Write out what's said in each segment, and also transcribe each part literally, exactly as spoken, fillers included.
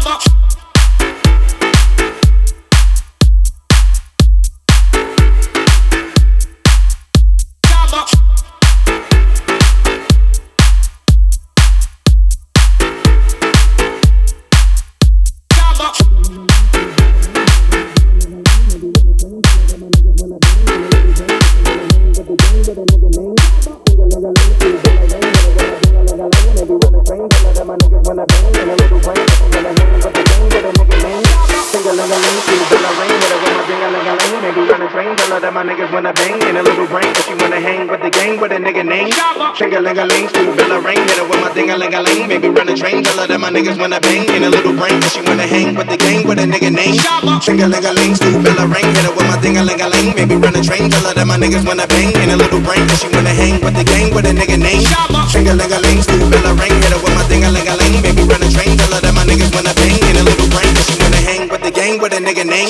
Ching-a-ling-a-ling, school bell a ring. Hit her with my ding-a-ling-a-ling. Maybe run a train. Tell her that my niggas wanna bang in a little brain. Cause she wanna hang with the gang with a nigga name. Ching-a-ling-a-ling, school bell a ring. Hit her with my ding-a-ling-a-ling. Maybe run a train. Tell her that my niggas wanna bang in a little brain. Cause she wanna hang with the gang with a nigga name. Ching-a-ling-a-ling, school bell a ring. Hit her with my ding-a-ling-a-ling. Maybe run a train. Tell her that my niggas wanna bang in a little brain. Cause she wanna hang with the gang with a nigga name.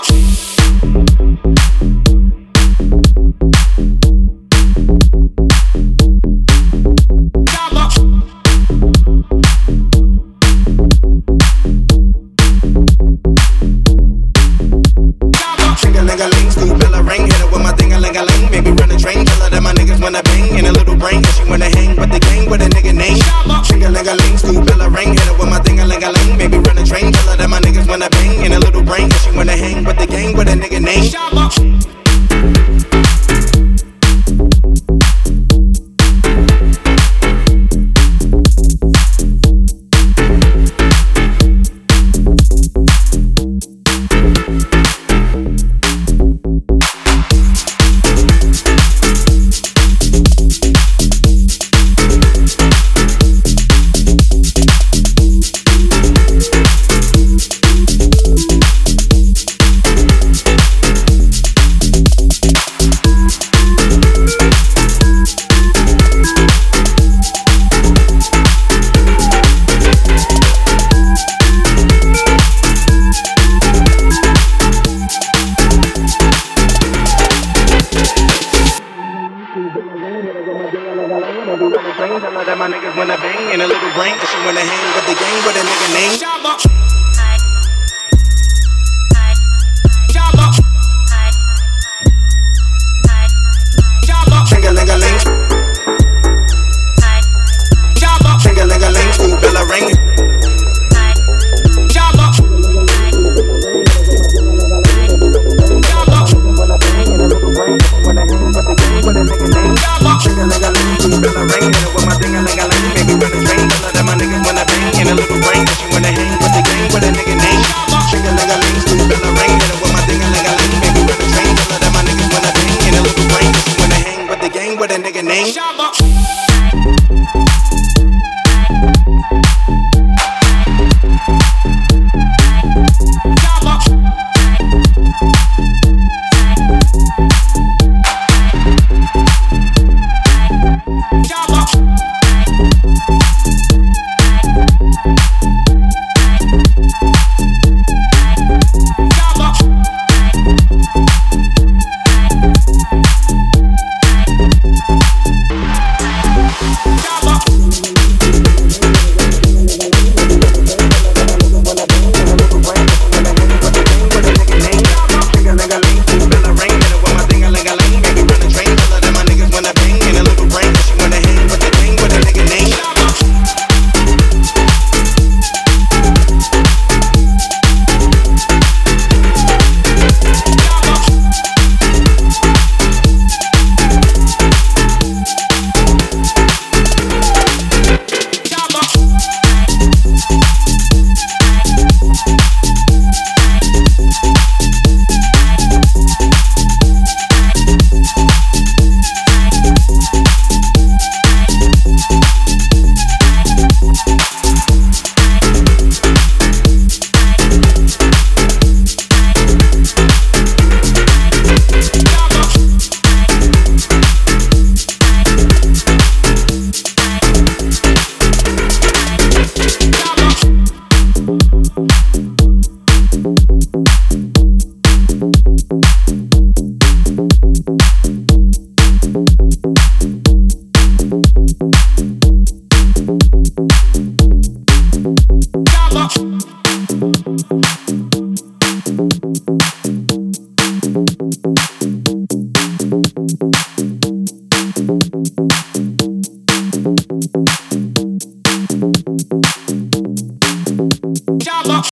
Wanna bang in a little brain, cause she wanna hang with the gang with a nigga name. Ching-a-ling-a-ling, school bell a ring. Hit her with my ding-a-ling-a-ling. Maybe run a train, tell her that my niggas wanna bang in a little brain, cause she wanna hang with the gang with a nigga name. Tell her that my niggas wanna bang in a little brain, cause she wanna hang with the gang with a nigga name.